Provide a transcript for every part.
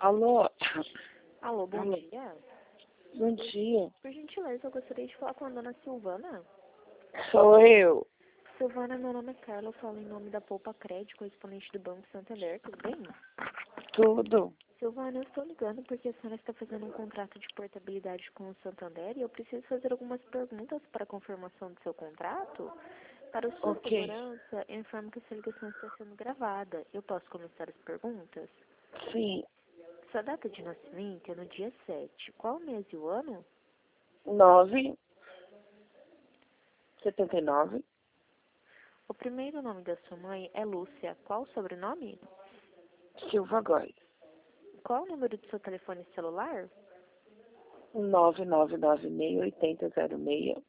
Alô? Alô, bom Alô? dia. Bom dia. Por gentileza, eu gostaria de falar com a dona Silvana. Sou eu. Silvana, meu nome é Carla, eu falo em nome da Poupa Crédito, correspondente do Banco Santander, tudo bem? Tudo. Silvana, eu estou ligando porque a senhora está fazendo um contrato de portabilidade com o Santander e eu preciso fazer algumas perguntas para a confirmação do seu contrato. Para a sua Ok. segurança, eu informo que essa ligação está sendo gravada. Eu posso começar as perguntas? Sim. Sua data de nascimento é no dia 7. Qual o mês e o ano? 979. O primeiro nome da sua mãe é Lúcia. Qual o sobrenome? Silva Góes. Qual o número do seu telefone celular? 9996-8006.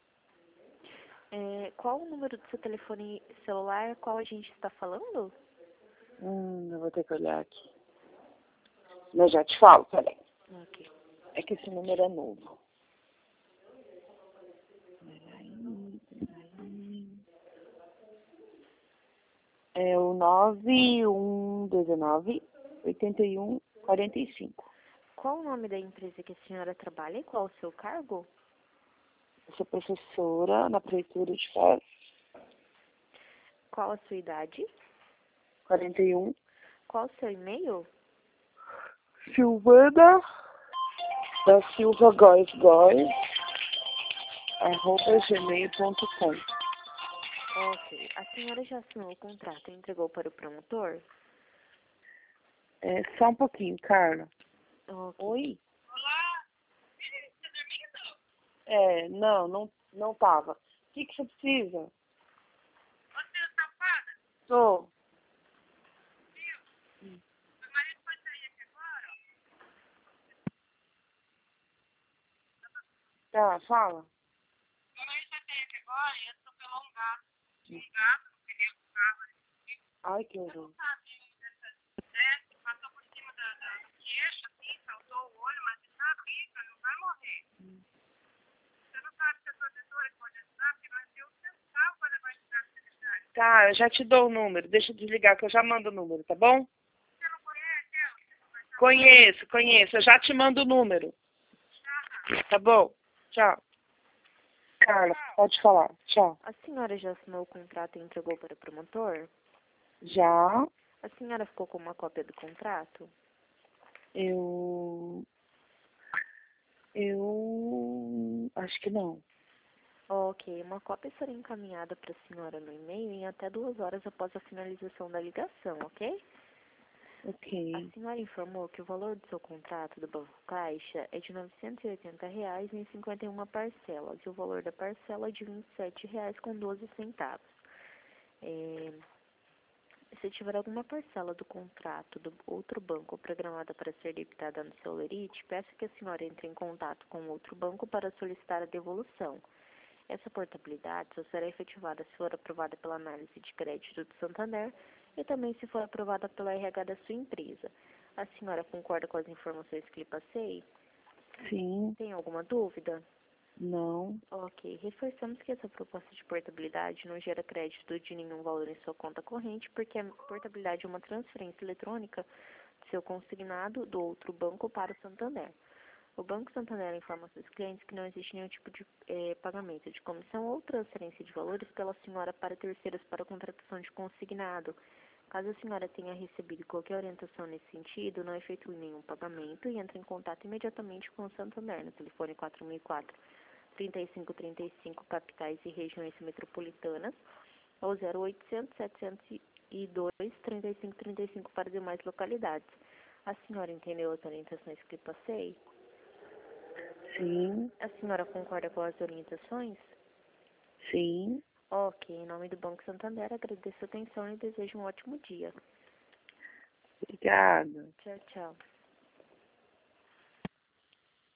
Qual o número do seu telefone celular qual a gente está falando? Eu vou ter que olhar aqui. Eu já te falo, peraí. Ok. É que esse número é novo. Peraí. É o 9119-8145. Qual o nome da empresa que a senhora trabalha e qual o seu cargo? Eu sou professora na prefeitura de Foz. Qual a sua idade? 41. Qual o seu e-mail? Silvana da Silva Góes, @gmail.com. Ok. A senhora já assinou o contrato e entregou para o promotor? Só um pouquinho, Carla. Ok. Oi? Não tava. O que você precisa? Você é safada? Tô. Tá, fala. Ai, que horror. Tá, eu já te dou o número. Deixa eu desligar que eu já mando o número, tá bom? Conheço. Eu já te mando o número. Tá bom? Tchau. Carla, pode falar. Tchau. A senhora já assinou o contrato e entregou para o promotor? Já. A senhora ficou com uma cópia do contrato? Eu acho que não. Ok, uma cópia será encaminhada para a senhora no e-mail em até 2 horas após a finalização da ligação, ok? Ok. A senhora informou que o valor do seu contrato do Banco Caixa é de R$ 980 em 51 parcelas e o valor da parcela é de R$ 27,12. Se tiver alguma parcela do contrato do outro banco programada para ser debitada no seu lerite, peço que a senhora entre em contato com o outro banco para solicitar a devolução. Essa portabilidade só será efetivada se for aprovada pela análise de crédito do Santander e também se for aprovada pela RH da sua empresa. A senhora concorda com as informações que lhe passei? Sim. Tem alguma dúvida? Não. Ok. Reforçamos que essa proposta de portabilidade não gera crédito de nenhum valor em sua conta corrente, porque a portabilidade é uma transferência eletrônica do seu consignado do outro banco para o Santander. O Banco Santander informa aos seus clientes que não existe nenhum tipo de pagamento de comissão ou transferência de valores pela senhora para terceiros para contratação de consignado. Caso a senhora tenha recebido qualquer orientação nesse sentido, não efetue nenhum pagamento e entre em contato imediatamente com o Santander no telefone 4004-3535, capitais e regiões metropolitanas, ou 0800-702-3535 para demais localidades. A senhora entendeu as orientações que lhe passei? Sim. A senhora concorda com as orientações? Sim. Ok, em nome do Banco Santander, agradeço a atenção e desejo um ótimo dia. Obrigada. Tchau, tchau.